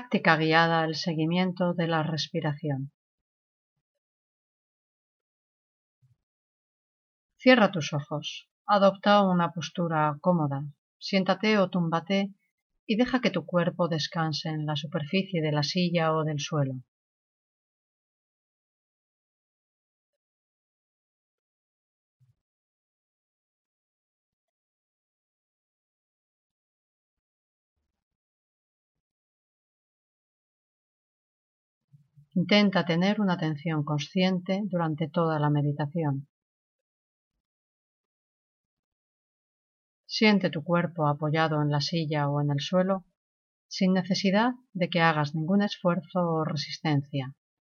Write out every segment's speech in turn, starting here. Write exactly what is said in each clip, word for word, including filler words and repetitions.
Práctica guiada al seguimiento de la respiración. Cierra tus ojos. Adopta una postura cómoda. Siéntate o túmbate y deja que tu cuerpo descanse en la superficie de la silla o del suelo. Intenta tener una atención consciente durante toda la meditación. Siente tu cuerpo apoyado en la silla o en el suelo, sin necesidad de que hagas ningún esfuerzo o resistencia.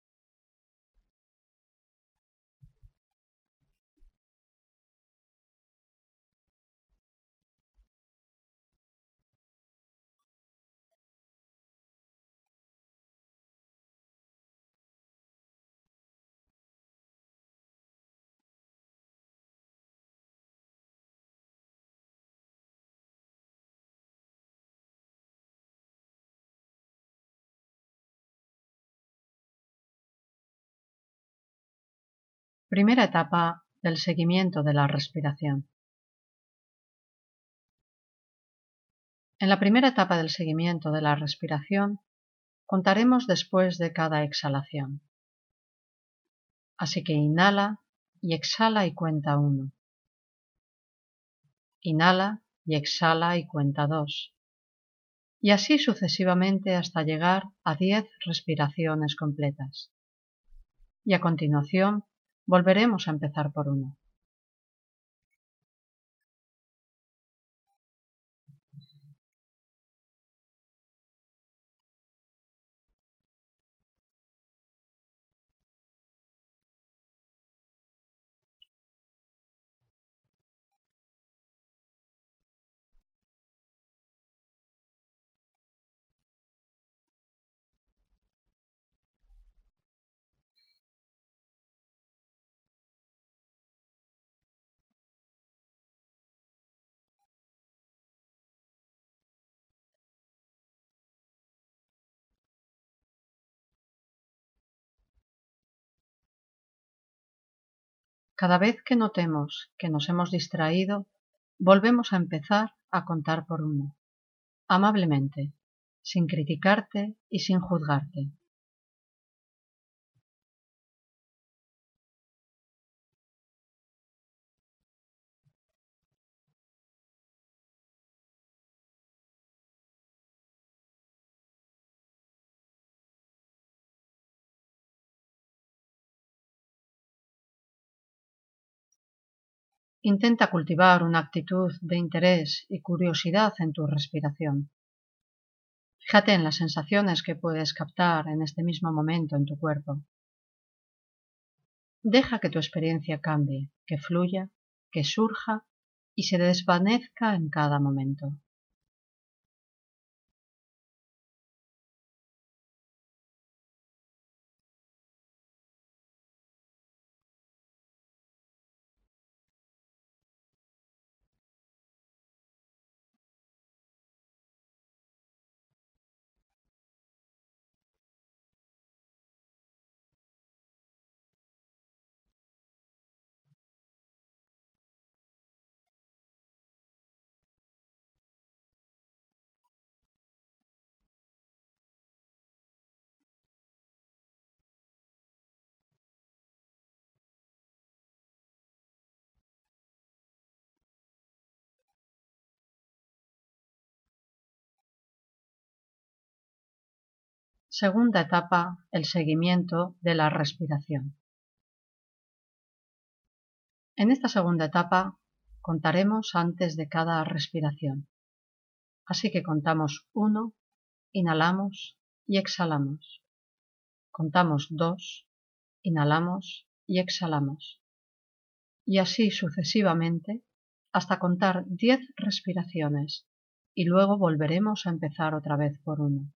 Primera etapa del seguimiento de la respiración. En la primera etapa del seguimiento de la respiración, contaremos después de cada exhalación. Así que inhala y exhala y cuenta uno. Inhala y exhala y cuenta dos. Y así sucesivamente hasta llegar a diez respiraciones completas. Y a continuación volveremos a empezar por uno. Cada vez que notemos que nos hemos distraído, volvemos a empezar a contar por uno, amablemente, sin criticarte y sin juzgarte. Intenta cultivar una actitud de interés y curiosidad en tu respiración. Fíjate en las sensaciones que puedes captar en este mismo momento en tu cuerpo. Deja que tu experiencia cambie, que fluya, que surja y se desvanezca en cada momento. Segunda etapa, el seguimiento de la respiración. En esta segunda etapa contaremos antes de cada respiración. Así que contamos uno, inhalamos y exhalamos. Contamos dos, inhalamos y exhalamos. Y así sucesivamente hasta contar diez respiraciones y luego volveremos a empezar otra vez por uno.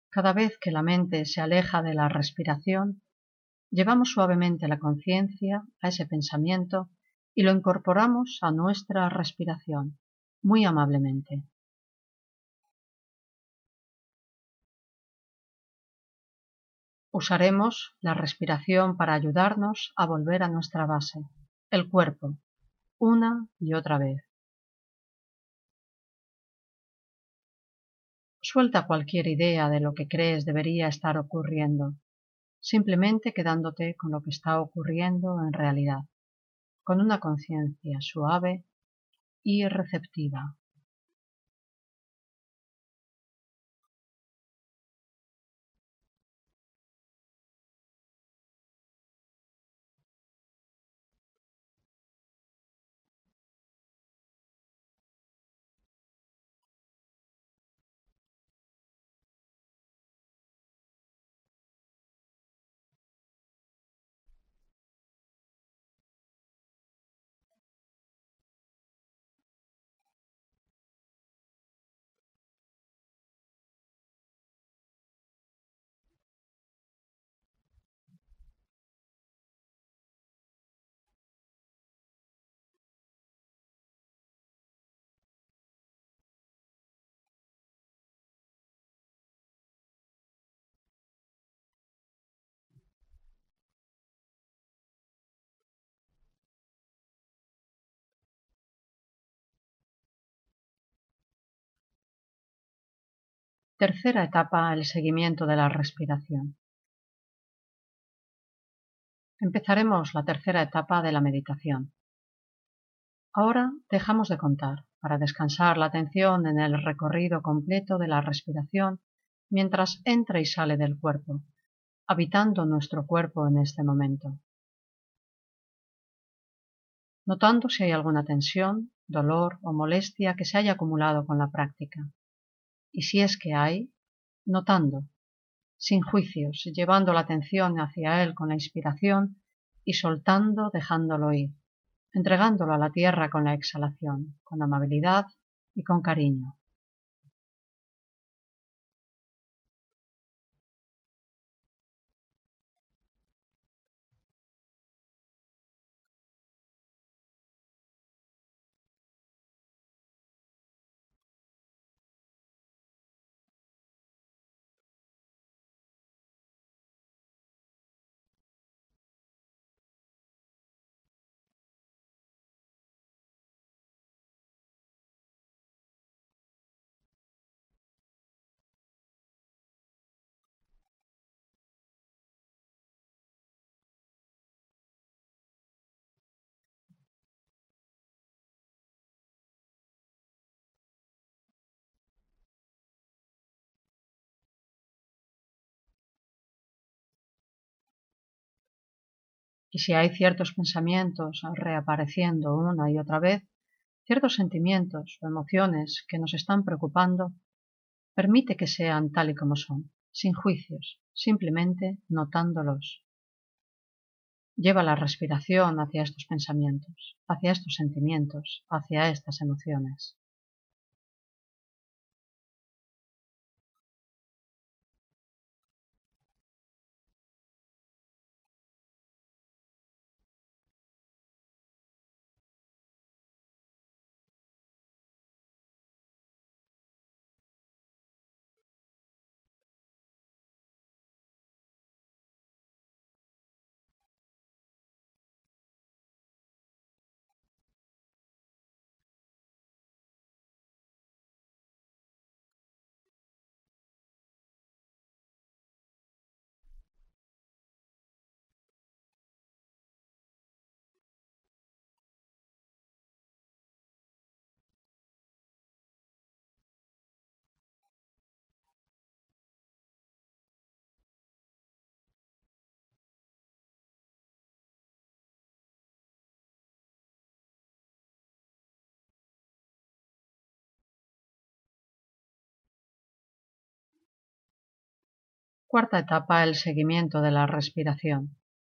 Cada vez que la mente se aleja de la respiración, llevamos suavemente la conciencia a ese pensamiento y lo incorporamos a nuestra respiración, muy amablemente. Usaremos la respiración para ayudarnos a volver a nuestra base, el cuerpo, una y otra vez. Suelta cualquier idea de lo que crees debería estar ocurriendo, simplemente quedándote con lo que está ocurriendo en realidad, con una conciencia suave y receptiva. Tercera etapa, el seguimiento de la respiración. Empezaremos la tercera etapa de la meditación. Ahora dejamos de contar para descansar la atención en el recorrido completo de la respiración mientras entra y sale del cuerpo, habitando nuestro cuerpo en este momento. Notando si hay alguna tensión, dolor o molestia que se haya acumulado con la práctica. Y si es que hay, notando, sin juicios, llevando la atención hacia él con la inspiración y soltando dejándolo ir, entregándolo a la tierra con la exhalación, con amabilidad y con cariño. Y si hay ciertos pensamientos reapareciendo una y otra vez, ciertos sentimientos o emociones que nos están preocupando, permite que sean tal y como son, sin juicios, simplemente notándolos. Lleva la respiración hacia estos pensamientos, hacia estos sentimientos, hacia estas emociones. Cuarta etapa, el seguimiento de la respiración.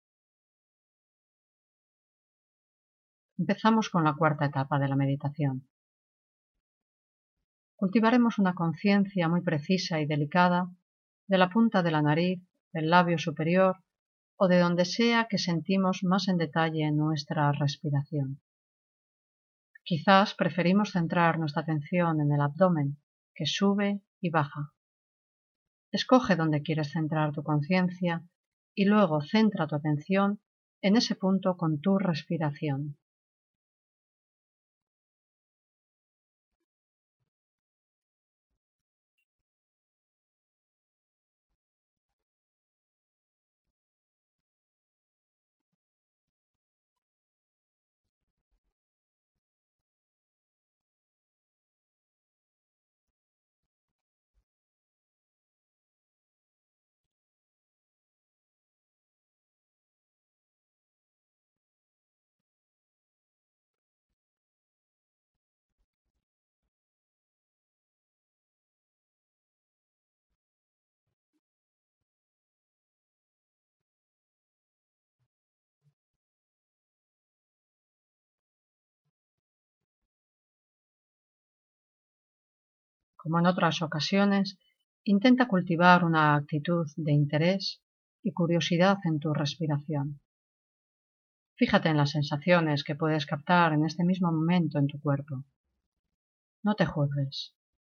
Empezamos con la cuarta etapa de la meditación. Cultivaremos una conciencia muy precisa y delicada de la punta de la nariz, del labio superior o de donde sea que sentimos más en detalle nuestra respiración. Quizás preferimos centrar nuestra atención en el abdomen, que sube y baja. Escoge dónde quieres centrar tu conciencia y luego centra tu atención en ese punto con tu respiración. Como en otras ocasiones, intenta cultivar una actitud de interés y curiosidad en tu respiración. Fíjate en las sensaciones que puedes captar en este mismo momento en tu cuerpo. No te juzgues.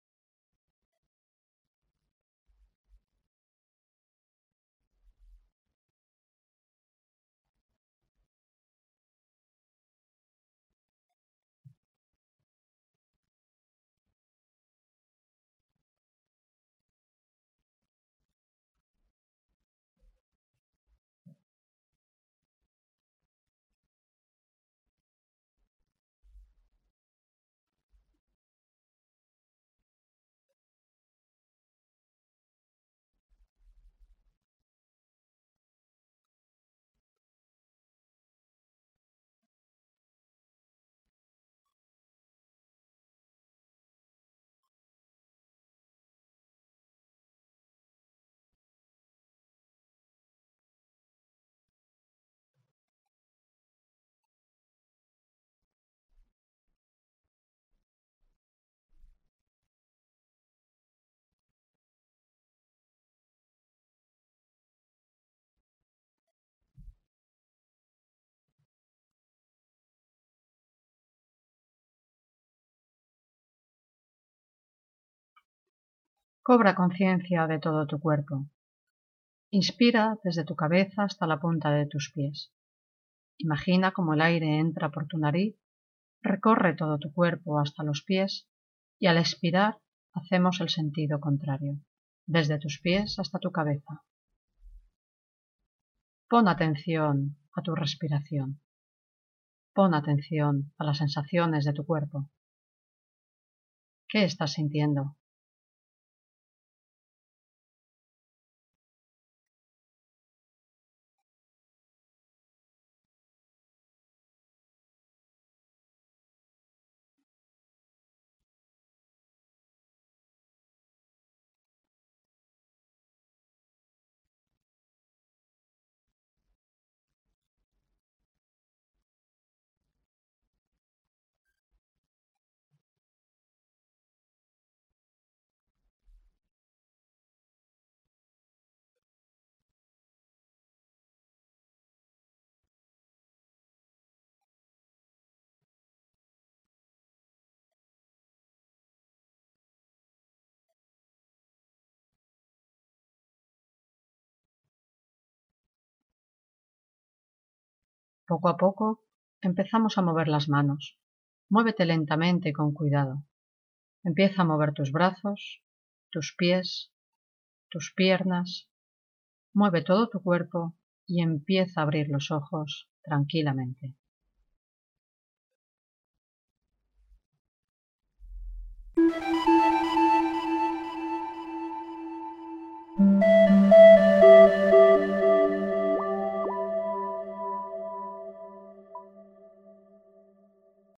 Cobra conciencia de todo tu cuerpo. Inspira desde tu cabeza hasta la punta de tus pies. Imagina cómo el aire entra por tu nariz, recorre todo tu cuerpo hasta los pies y al expirar hacemos el sentido contrario, desde tus pies hasta tu cabeza. Pon atención a tu respiración. Pon atención a las sensaciones de tu cuerpo. ¿Qué estás sintiendo? Poco a poco empezamos a mover las manos. Muévete lentamente y con cuidado. Empieza a mover tus brazos, tus pies, tus piernas. Mueve todo tu cuerpo y empieza a abrir los ojos tranquilamente. Thank you.